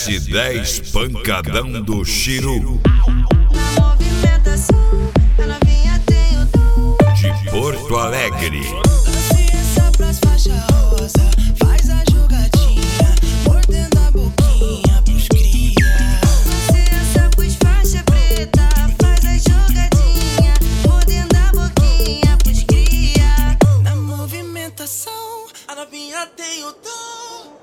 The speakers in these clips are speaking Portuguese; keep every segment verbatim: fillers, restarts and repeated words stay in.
S dez Pancadão do Chiru. Na movimentação, a novinha tem o dom De Porto Alegre. Dança pras faixas rosa, faz a jogadinha, mordendo a boquinha pros cria. Dança pros faixa preta, faz a jogadinha, mordendo a boquinha pros cria. Na movimentação, a novinha tem o dom.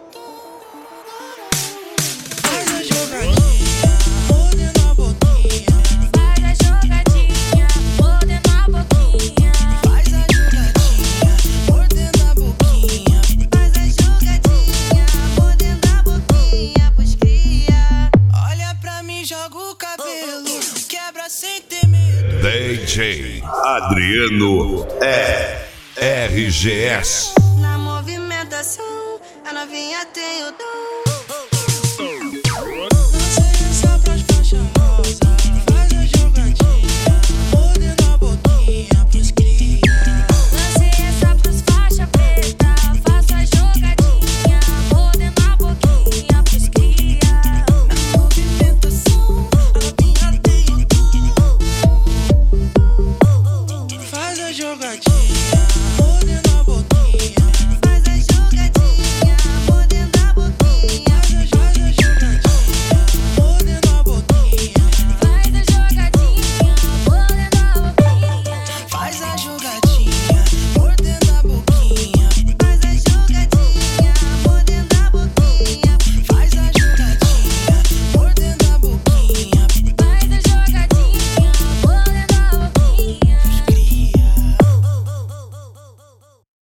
Faz a jogadinha, mordendo a boquinha. Faz a jogadinha, mordendo a boquinha. Faz a jogadinha, mordendo a boquinha. Faz a jogadinha, mordendo a boquinha pros cria. Olha pra mim, joga o cabelo, quebra sem ter medo. D J Adriano é R G S. Na movimentação, a novinha tem o dom. Dança pras faixas rosa, faz a jogadinha, mordendo a boquinha pros cria. Dança pros faixa preta, faça a jogadinha, mordendo a boquinha pros cria. Na movimentação, a novinha tem o dom. Faz a jogadinha.